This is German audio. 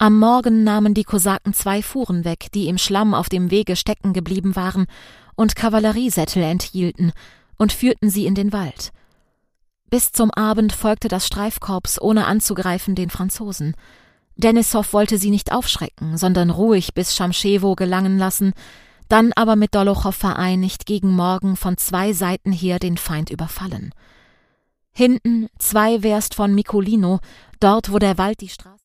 Am Morgen nahmen die Kosaken 2 Fuhren weg, die im Schlamm auf dem Wege stecken geblieben waren und Kavalleriesättel enthielten, und führten sie in den Wald. Bis zum Abend folgte das Streifkorps ohne anzugreifen den Franzosen. Denissow wollte sie nicht aufschrecken, sondern ruhig bis Schamschewo gelangen lassen, dann aber mit Dolochow vereinigt gegen Morgen von 2 Seiten her den Feind überfallen. Hinten 2 Werst von Mikulino, dort wo der Wald die Straße